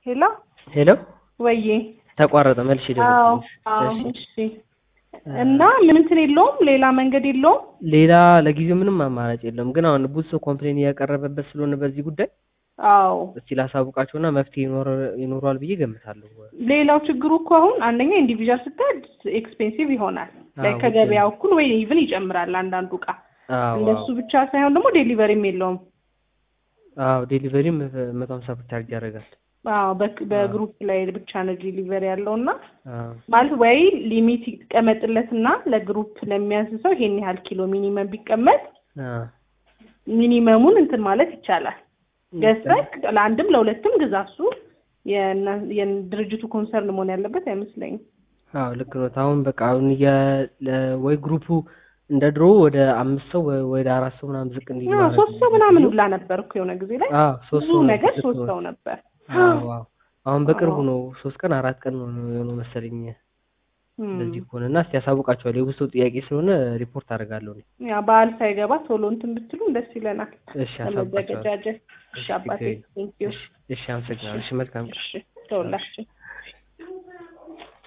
ሄሎ ሄሎ ወይዬ ተቋረጠ መልሽ ደውልልኝ። እሺ እና ምን እንትን የለውም ሌላ መንገድ የለውም። ሌላ ለጊዜው ምንም አማራጭ የለውም። ግን አሁን ብዙ ሰው ኮምፕሌን እያቀረበበት ስለሆነ በዚህ ጉዳይ አዎ እስቲ ላሳውቃቸውና መፍትሄ ይኖረዋል ብዬ ገምታለሁ። ሌላው ችግሩ እኮ አሁን አንደኛ ኢንዲቪጁዋል ስትሄድ ኤክስፔንሲቭ ይሆናል። ከገበያው እኩል ወይ ኢቭን ይጨምራል አንዳንዱ ዕቃ። እንደሱ ብቻ ሳይሆን ደግሞ ዴሊቨሪም የለውም። አዎ ዴሊቨሪም 150 ብር ቻርጅ ያደርጋል። አዎ በግሩፕ ላይ ብቻ ነው ዴሊቨሪ ያለውና ማለት ወይ ሊሚት ይቀመጥለትና ለግሩፕ ለሚያዝ ሰው ይሄን ያህል ኪሎ ሚኒመም ቢቀመጥ ሚኒመሙን እንትን ማለት ይቻላል። ገዝተክ ለአንድም ለሁለትም ግዛሱ የድርጅቱ ኮንሰርን መሆን ያለበት አይመስለኝም። አዎ ልክ ነው። አሁን በቃ አሁን ወይ ግሩፑ እንደ ድሮ ወደ 5 ሰው ወደ 4 ሰው ምናምን ዝቅ እንዲል ማለት ነው። 3 ሰው ምናምን ብላ ነበርኩ የሆነ ጊዜ ላይ 3 ሰው ነገር 3 ሰው ነበር። አሁን በቅርቡ ነው 3 ቀን 4 ቀን ነው የሆነው መሰለኝ። እንደዚህ ከሆነና እስቲ ያሳውቃቸዋለሁ። የውስጡ ጥያቄ ስለሆነ ሪፖርት አደርጋለሁ ነው። ያ በዓል ሳይገባ ቶሎ እንትን ብትሉ ደስ ይለናል። እሺ አሳውቃቸዋለሁ። እሺ አባቴ ቴንክ ዩ። እሺ አመሰግናለሁ። እሺ መልካም ቀን። እሺ ተወላችሁ